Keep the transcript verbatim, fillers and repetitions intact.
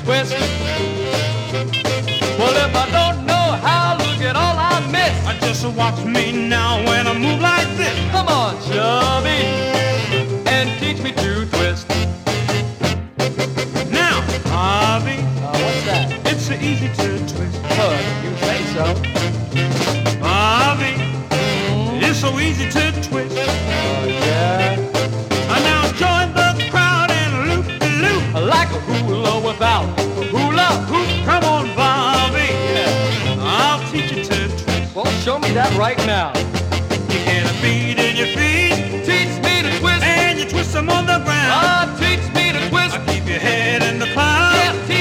twist. Well, if I don't know how, look at all I miss. I just watch me now when I move like this. Come on, chubby, and teach me to twist. Now, Harvey, Uh, what's that? it's so easy to twist. Oh, you say so. Harvey, it's so easy to twist. Oh, yeah. And now join the crowd and loop-de-loop. Like a hula without a hula hoop. Come on, Bobby, Yeah. I'll teach you to twist. Well, show me that right now.